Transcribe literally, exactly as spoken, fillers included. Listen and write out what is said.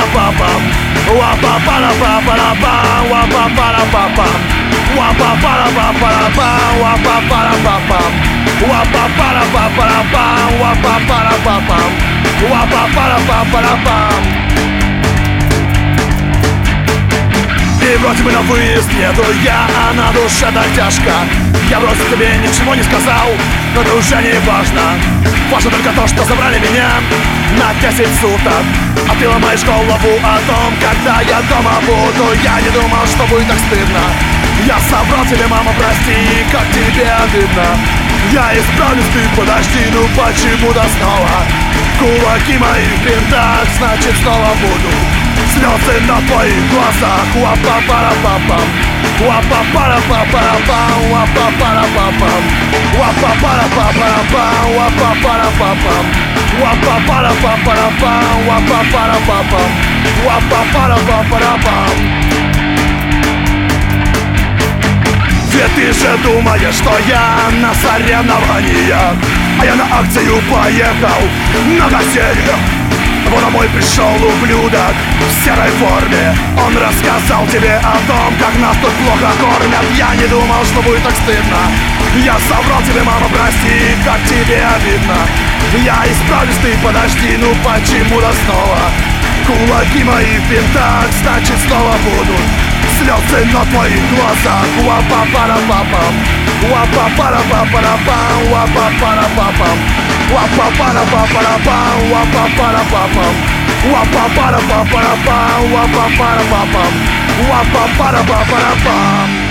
Wa-pa-pa-ra-pa-pa-ra-pa-pam. Wa-pa-pa-ra-pa-pa-ra-pam. Wa-pa-pa-ra-pa-pam. Wa-pa-pa-ra-pa-pa-ra-pam. Wa-pa-pa-ra-pa-pam. Wa-pa-pa-ra-pa-pa-ra-pam. Wa-pa-pa-ra-pa-pam. Wa-па-па-ра-па-па-ра-пам. И вроде бы на выезд еду я, а на душе так тяжко. Я вроде тебе ничего не сказал, но это уже не важно. Важно только то, что забрали меня на десять суток. А ты ломаешь голову о том, когда я дома буду. Я не думал, что будет так стыдно. Я соврал тебе, мама, прости, как тебе обидно. Я исправлюсь, ты подожди, ну почему-то снова кулаки мои в бинтах, значит снова буду слезы на твоих глазах. Ва-па-па-ра-па-пам. Ва-па-па-ра-па-па-ра-пам. Ва-па-па-ра-па-пам. Ва-па-па-ра-па-па-ра-пам. Ва-па-па-ра-па-пам. Ва-па-па-ра-па-па-ра-пам. Ва-па-па-ра-па-пам. Ва-па-па-ра-па-па-ра-пам. Ведь ты же думаешь, что я на соревнованиях, а я на акцию поехал на газели. Вот домой пришел ублюдок в серой форме. Он рассказал тебе о том, как нас тут плохо кормят. Я не думал, что будет так стыдно. Я соврал тебе, мама, прости, как тебе обидно. Я исправлюсь, ты подожди, ну почему-то снова кулаки мои в бинтах, значит снова будут слезы на твоих глазах. Ва-па-па-ра-па-пам. Ва-па-па-ра-па-па-ра-пам. Ва-па-па-ра-па-пам. Ва-па-па-ра-па-па-ра-пам. Ва-па-па-ра-па-пам. Ва-па-па-ра-па-па-ра-пам. Ва-па-па-ра-па-пам. Ва-па-па-ра-па-па-ра-пам.